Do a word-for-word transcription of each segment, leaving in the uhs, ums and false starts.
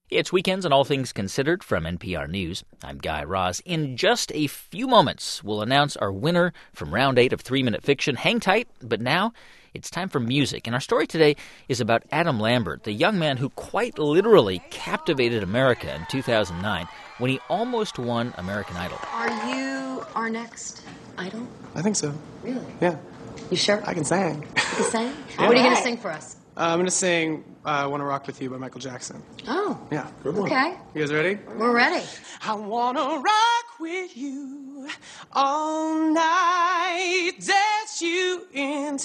It's Weekends and All Things Considered from N P R News. I'm Guy Raz. In just a few moments, we'll announce our winner from Round eight of Three Minute Fiction. Hang tight, but now it's time for music. And our story today is about Adam Lambert, the young man who quite literally captivated America in two thousand nine when he almost won American Idol. Are you our next idol? I think so. Really? Yeah. You sure? I can sing. You can sing? Yeah. What are you going to sing for us? Uh, I'm going to sing uh, I Wanna Rock With You by Michael Jackson. Oh. Yeah. Okay. You guys ready? We're ready. I wanna rock with you all night, dance you in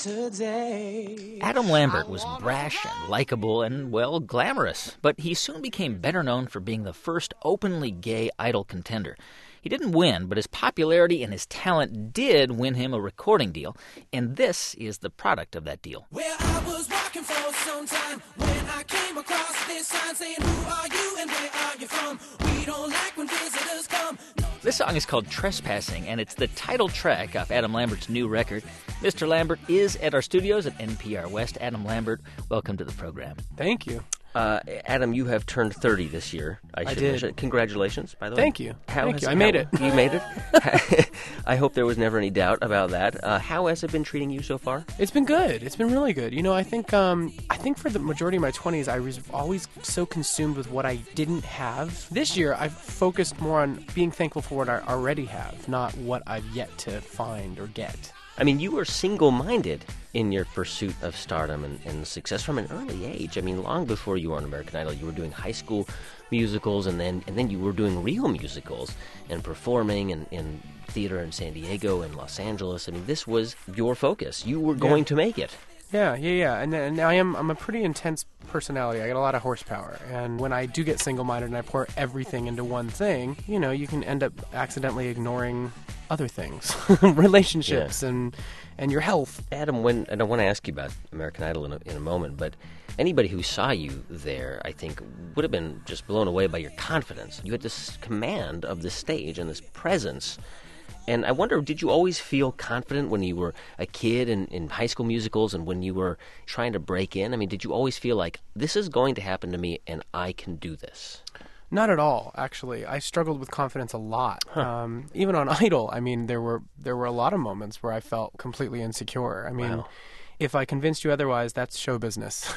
today. Adam Lambert was brash and likable and, well, glamorous, but he soon became better known for being the first openly gay Idol contender. He didn't win, but his popularity and his talent did win him a recording deal, and this is the product of that deal. Well, I was walking for some time when I came across this sign saying, who are you and where are you from? We don't like when visitors come. This song is called Trespassing, and it's the title track off Adam Lambert's new record. Mister Lambert is at our studios at N P R West. Adam Lambert, welcome to the program. Thank you. Uh, Adam, you have turned thirty this year. I, I should did. mention. Congratulations, by the way. Thank you. How Thank has- you. I how- made it. You made it? I hope there was never any doubt about that. Uh, how has it been treating you so far? It's been good. It's been really good. You know, I think um, I think for the majority of my twenties, I was always so consumed with what I didn't have. This year, I've focused more on being thankful for what I already have, not what I've yet to find or get. I mean, you were single-minded in your pursuit of stardom and, and success from an early age. I mean, long before you were on American Idol, you were doing high school musicals, and then and then you were doing real musicals and performing in, in theater in San Diego and Los Angeles. I mean, this was your focus. You were going Yeah. to make it. Yeah, yeah, yeah. And, and I am I'm a pretty intense personality. I got a lot of horsepower. And when I do get single-minded and I pour everything into one thing, you know, you can end up accidentally ignoring other things, relationships Yeah. and and your health. Adam, when and I want to ask you about American Idol in a, in a moment, but anybody who saw you there, I think, would have been just blown away by your confidence. You had this command of the stage and this presence. And I wonder, did you always feel confident when you were a kid in, in high school musicals and when you were trying to break in? I mean, did you always feel like, this is going to happen to me and I can do this? Not at all, actually. I struggled with confidence a lot. Huh. Um, even on Idol, I mean, there were there were a lot of moments where I felt completely insecure. I mean, Wow. if I convinced you otherwise, that's show business.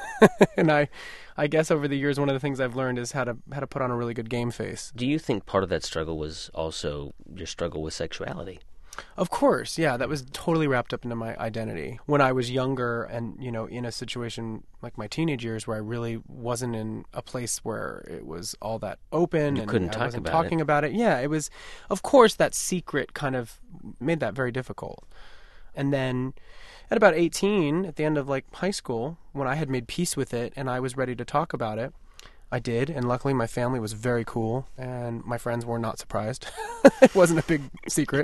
And I, I guess over the years, one of the things I've learned is how to how to put on a really good game face. Do you think part of that struggle was also your struggle with sexuality? Of course, yeah, that was totally wrapped up into my identity. When I was younger and, you know, in a situation like my teenage years where I really wasn't in a place where it was all that open You and couldn't I talk wasn't about talking it. about it. Yeah, it was, of course, that secret kind of made that very difficult. And then at about eighteen, at the end of like high school, when I had made peace with it and I was ready to talk about it, I did, and luckily my family was very cool, and my friends were not surprised. It wasn't a big secret.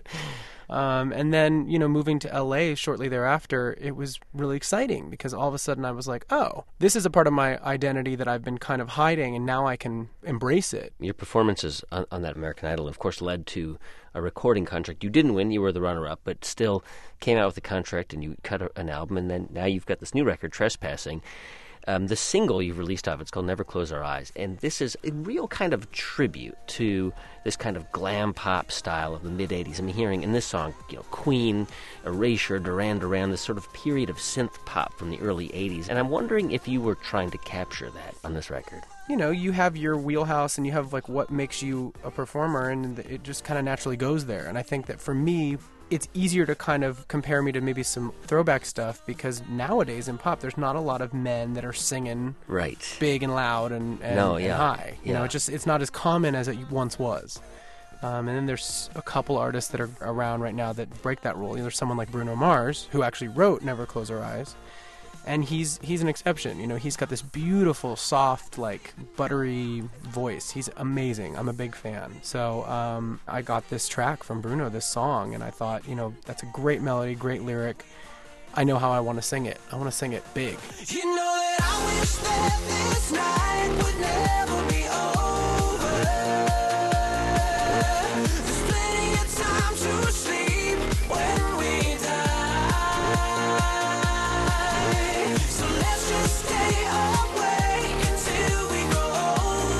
Um, and then, you know, moving to L A shortly thereafter, it was really exciting because all of a sudden I was like, oh, this is a part of my identity that I've been kind of hiding, and now I can embrace it. Your performances on, on that American Idol, of course, led to a recording contract. You didn't win, you were the runner-up, but still came out with a contract and you cut a, an album, and then now you've got this new record, Trespassing. Um, the single you've released off, it's called Never Close Our Eyes, and this is a real kind of tribute to this kind of glam pop style of the mid-eighties. I'm hearing in this song, you know, Queen, Erasure, Duran Duran, this sort of period of synth pop from the early eighties, and I'm wondering if you were trying to capture that on this record. You know, you have your wheelhouse and you have like what makes you a performer, and it just kind of naturally goes there. And I think that for me, it's easier to kind of compare me to maybe some throwback stuff because nowadays in pop, there's not a lot of men that are singing Right. big and loud and, and, No, and yeah. high. You Yeah. know, it's just it's not as common as it once was. Um, and then there's a couple artists that are around right now that break that rule. You know, there's someone like Bruno Mars who actually wrote "Never Close Our Eyes," and he's he's an exception. You know, he's got this beautiful, soft, like buttery voice. He's amazing. I'm a big fan. So um, I got this track from Bruno, this song, and I thought, you know, that's a great melody, great lyric. I know how I want to sing it. I want to sing it big. You know that I wish that this night would never be over. There's plenty of time to sleep when we die. So let's just stay awake until we grow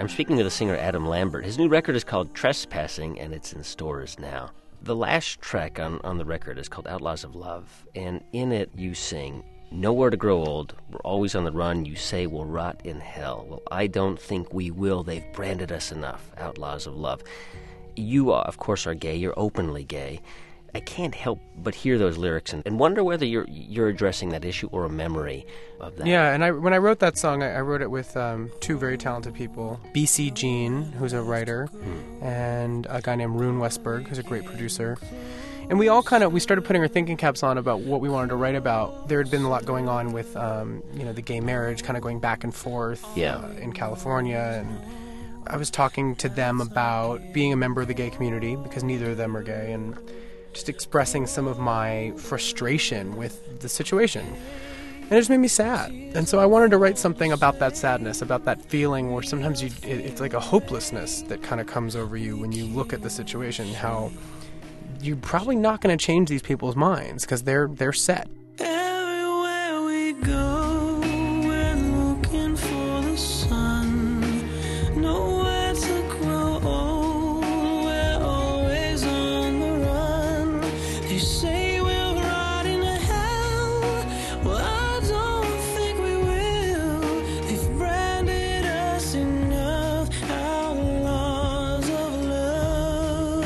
I'm speaking with the singer Adam Lambert. His new record is called Trespassing, and it's in stores now. The last track on, on the record is called Outlaws of Love, and in it you sing, "Nowhere to grow old, we're always on the run, you say we'll rot in hell. Well, I don't think we will, they've branded us enough, outlaws of love." You, uh, of course, are gay, you're openly gay. I can't help but hear those lyrics and, and wonder whether you're you're addressing that issue or a memory of that. Yeah, and I, when I wrote that song, I, I wrote it with um, two very talented people. B C Jean, who's a writer, hmm. and a guy named Rune Westberg, who's a great producer. And we all kind of, we started putting our thinking caps on about what we wanted to write about. There had been a lot going on with, um, you know, the gay marriage kind of going back and forth yeah. uh, in California. And I was talking to them about being a member of the gay community, because neither of them are gay, and just expressing some of my frustration with the situation. And it just made me sad. And so I wanted to write something about that sadness, about that feeling where sometimes you, it, it's like a hopelessness that kind of comes over you when you look at the situation, how you're probably not going to change these people's minds because they're they're set. Everywhere we go, we're looking for the sun. Nowhere to grow old, we're always on the run. They say we'll rot in hell. Well, I don't think we will. They've branded us enough, outlaws of love.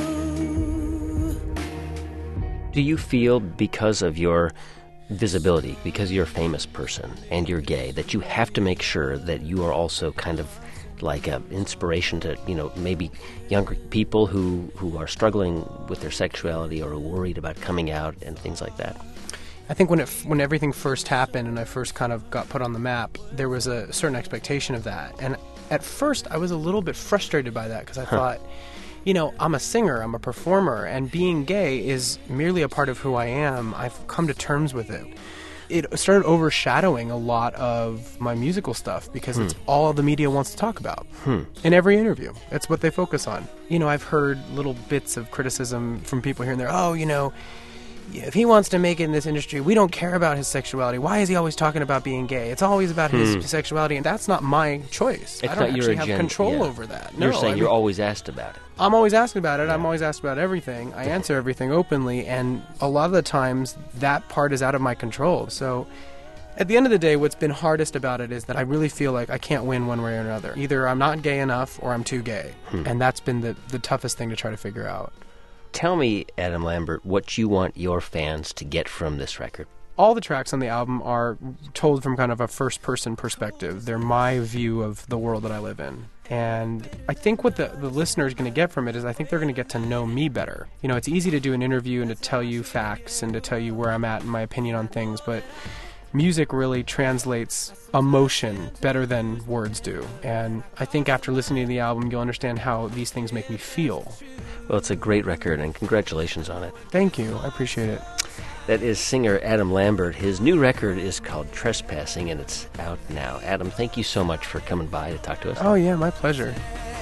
Do you feel, because of your visibility, because you're a famous person and you're gay, that you have to make sure that you are also kind of like an inspiration to, you know, maybe younger people who, who are struggling with their sexuality or are worried about coming out and things like that? I think when it when everything first happened and I first kind of got put on the map, there was a certain expectation of that. And at first I was a little bit frustrated by that because I huh. thought, you know, I'm a singer, I'm a performer, and being gay is merely a part of who I am. I've come to terms with it. It started overshadowing a lot of my musical stuff because hmm. it's all the media wants to talk about. Hmm. In every interview, it's what they focus on. You know, I've heard little bits of criticism from people here and there. Oh, you know, if he wants to make it in this industry, we don't care about his sexuality. Why is he always talking about being gay? It's always about hmm. his sexuality, and that's not my choice. It's I don't not actually your have agenda, control yeah. over that. No, you're saying I mean, you're always asked about it. I'm always asking about it. Yeah. I'm always asked about everything. I answer everything openly, and a lot of the times that part is out of my control. So at the end of the day, what's been hardest about it is that I really feel like I can't win one way or another. Either I'm not gay enough or I'm too gay. Hmm. And that's been the, the toughest thing to try to figure out. Tell me, Adam Lambert, what you want your fans to get from this record. All the tracks on the album are told from kind of a first-person perspective. They're my view of the world that I live in. And I think what the, the listener is going to get from it is I think they're going to get to know me better. You know, it's easy to do an interview and to tell you facts and to tell you where I'm at and my opinion on things, but music really translates emotion better than words do. And I think after listening to the album, you'll understand how these things make me feel. Well, it's a great record, and congratulations on it. Thank you. I appreciate it. That is singer Adam Lambert. His new record is called Trespassing, and it's out now. Adam, thank you so much for coming by to talk to us. Oh, yeah, my pleasure.